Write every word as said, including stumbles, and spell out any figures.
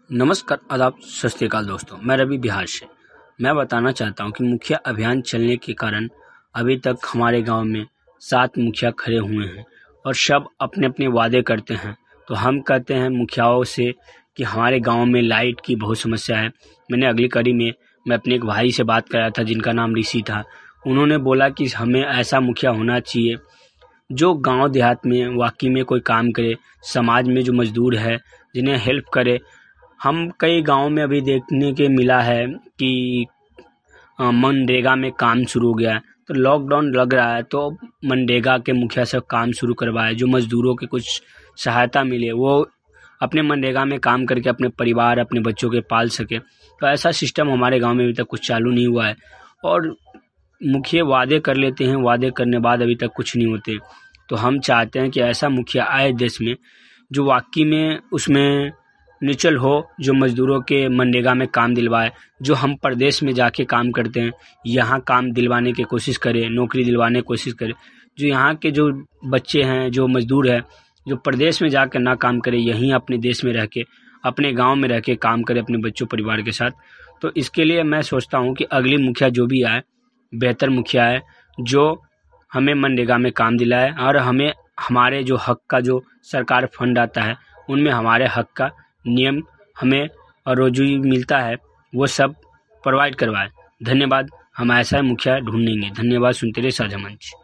नमस्कार, आदाब, सत श्री अकाल दोस्तों। मैं रवि बिहार से। मैं बताना चाहता हूं कि मुखिया अभियान चलने के कारण अभी तक हमारे गांव में सात मुखिया खड़े हुए हैं और सब अपने अपने वादे करते हैं। तो हम कहते हैं मुखियाओं से कि हमारे गांव में लाइट की बहुत समस्या है। मैंने अगली कड़ी में मैं अपने एक भाई से बात कराया था जिनका नाम ऋषि था। उन्होंने बोला कि हमें ऐसा मुखिया होना चाहिए जो गांव देहात में वाकई में कोई काम करे, समाज में जो मजदूर है जिन्हें हेल्प करे। हम कई गांव में अभी देखने के मिला है कि अ, मनरेगा में काम शुरू हो गया है। तो लॉकडाउन लग रहा है तो मनरेगा के मुखिया से काम शुरू करवाए, जो मजदूरों के कुछ सहायता मिले, वो अपने मनरेगा में काम करके अपने परिवार अपने बच्चों के पाल सके। तो ऐसा सिस्टम हमारे गांव में अभी तक कुछ चालू नहीं हुआ है और मुखिया वादे कर लेते हैं, वादे करने बाद अभी तक कुछ नहीं होते। तो हम चाहते हैं कि ऐसा मुखिया आए देश में जो वाकई में उसमें निचल हो, जो मजदूरों के मनरेगा में काम दिलवाए। जो हम प्रदेश में जाके काम करते हैं यहाँ काम दिलवाने की कोशिश करें, नौकरी दिलवाने की कोशिश करें। जो यहाँ के जो बच्चे हैं, जो मजदूर हैं, जो प्रदेश में जाकर ना काम करें, यहीं अपने देश में रह के अपने गांव में रह के काम करें अपने बच्चों परिवार के साथ। तो इसके लिए मैं सोचता हूँ कि अगली मुखिया जो भी आए बेहतर मुखिया है, जो हमें मनरेगा में काम दिलाए और हमें हमारे जो हक का जो सरकार फंड आता है उनमें हमारे हक का नियम हमें और रोजी मिलता है वो सब प्रोवाइड करवाए। धन्यवाद। हम ऐसा मुखिया ढूंढेंगे। धन्यवाद। सुनते रहिए साझा मंच।